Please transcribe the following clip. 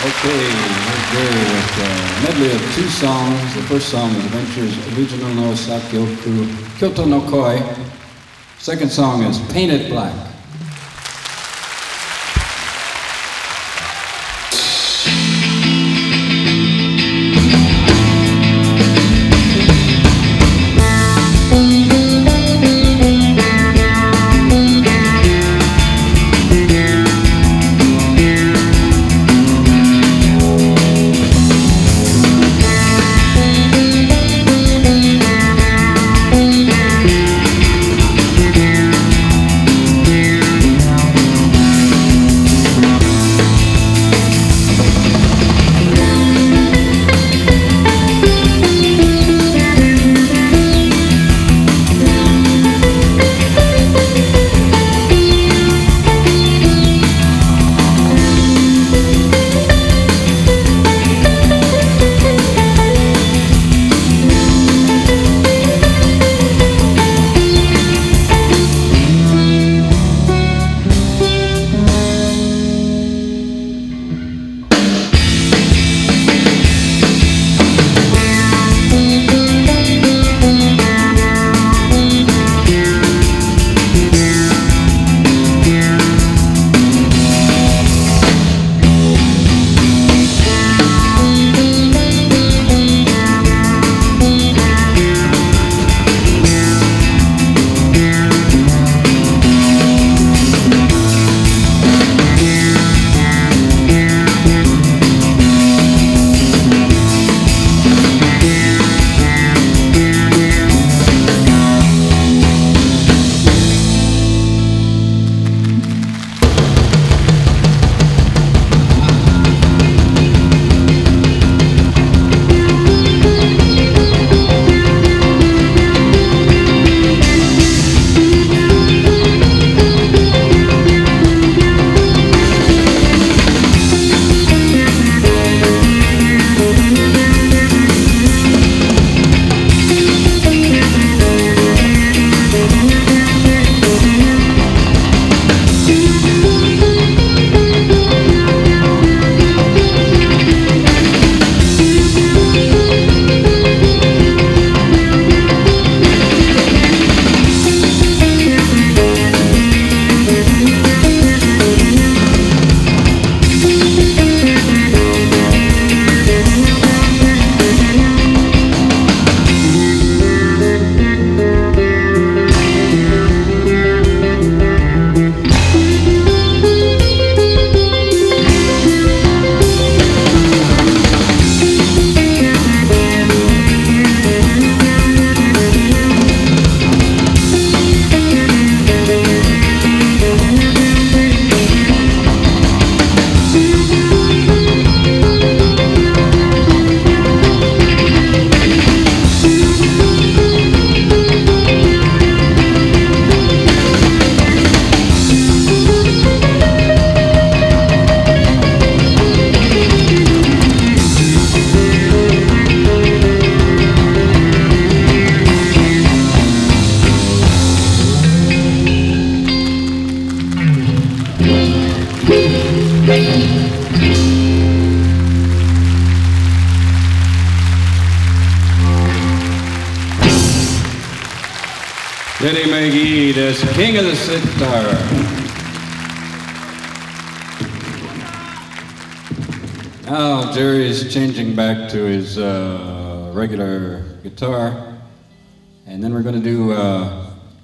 Okay, here's Jerry with a medley of two songs. The first song is Adventures Original no Sakyoku Kyoto no Koi. Second song is Painted Black. Eddie McGee as King of the Sitar. Now Jerry's changing back to his regular guitar, and then we're going to do